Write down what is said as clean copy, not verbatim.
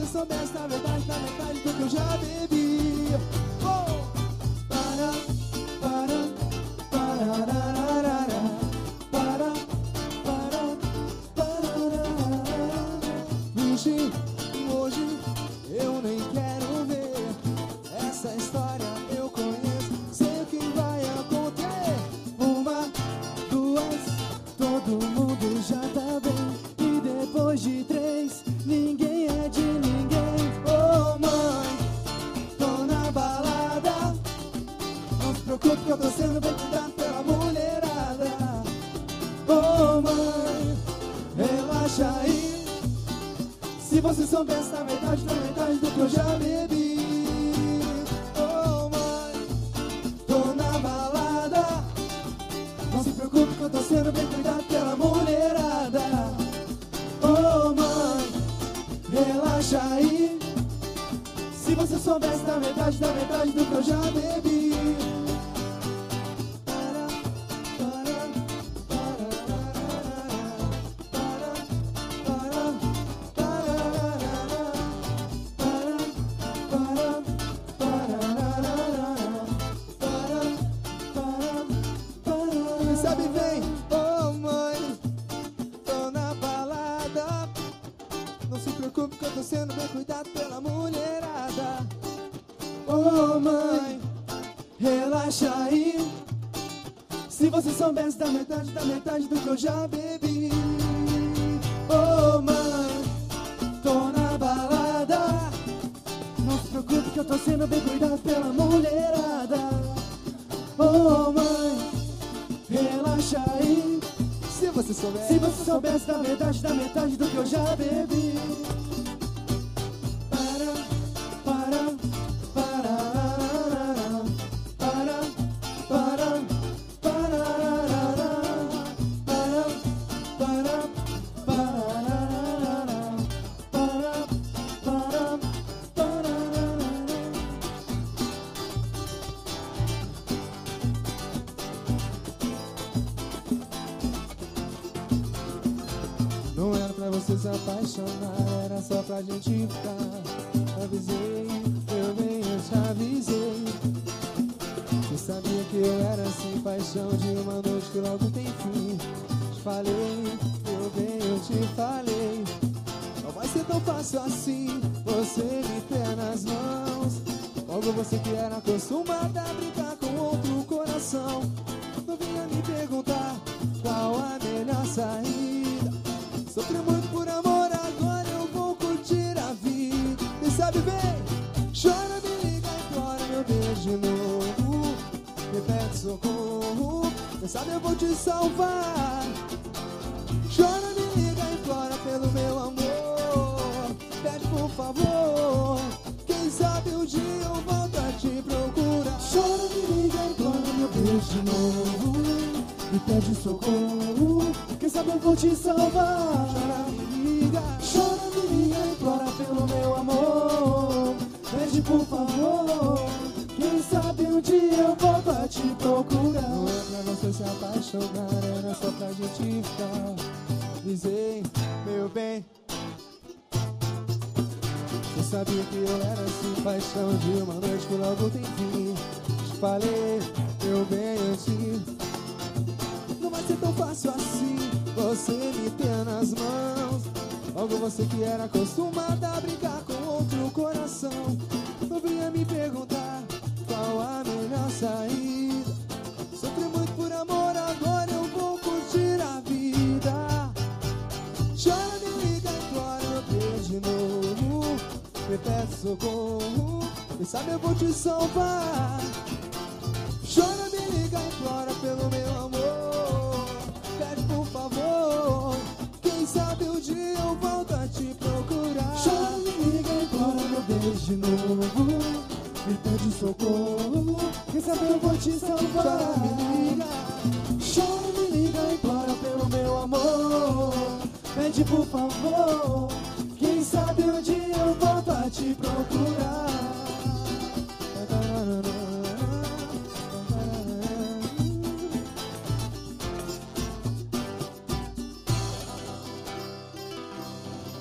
soubesse a verdade da metade do que eu já bebi. Hoje eu nem quero ver essa história, eu conheço, sei o que vai acontecer. Uma, duas, todo mundo já tá bem. E depois de três, ninguém é de ninguém. Oh mãe, tô na balada, não se preocupe que eu tô sendo bem cuidado pela mulherada. Oh mãe, relaxa aí. Se você soubesse a metade da metade do que eu já bebi. Oh mãe, tô na balada, não se preocupe que eu tô sendo bem cuidado pela mulherada. Oh mãe, relaxa aí. Se você soubesse da metade do que eu já bebi. Que eu tô sendo bem cuidado pela mulherada. Oh mãe, relaxa aí. Se você soubesse da metade do que eu já bebi. Oh mãe, tô na balada, não se preocupe que eu tô sendo bem cuidado pela mulherada. Oh mãe, relaxa aí. Se você soubesse da metade do que eu já bebi. Não era pra você se apaixonar, era só pra gente ficar. Avisei, eu bem, eu te avisei. Você sabia que eu era assim, paixão de uma noite que logo tem fim. Te falei, eu bem, eu te falei. Não vai ser tão fácil assim, você me ter nas mãos. Logo você que era acostumada a brincar com outro coração. Não vinha me perguntar qual a melhor saída. Sofri muito por amor, agora eu vou curtir a vida. Quem sabe bem, chora, me liga, implora meu beijo de novo. Me pede socorro, quem sabe eu vou te salvar. Chora, me liga, implora pelo meu amor. Pede por favor, quem sabe um dia eu volto a te procurar. Chora, me liga, implora meu beijo de novo. Me pede socorro, quem sabe eu vou te salvar. Chora, me liga, implora pelo meu amor. Pede por favor, quem sabe um dia eu volto a te procurar. Não é pra você se apaixonar, era só pra gente ficar. Avisei, meu bem. Você sabia que eu era assim, paixão de uma noite que logo tem fim. Te falei, meu bem, eu te... Não vai ser tão fácil assim, você me ter nas mãos. Logo você que era acostumada a brincar com outro coração. Não vinha me perguntar qual a melhor saída. Sofri muito por amor, agora eu vou curtir a vida. Chora, me liga, implora meu beijo de novo. Me pede socorro, quem sabe eu vou te salvar. Chora, me liga, implora pelo meu amor. Pede por favor, quem sabe um dia eu volto a te procurar. Chora, me liga, implora meu beijo de novo. Me pede socorro, quem sabe eu vou te salvar. Chora, me liga, chora, me liga, implora pelo meu amor. Pede por favor, quem sabe um dia eu volto a te procurar.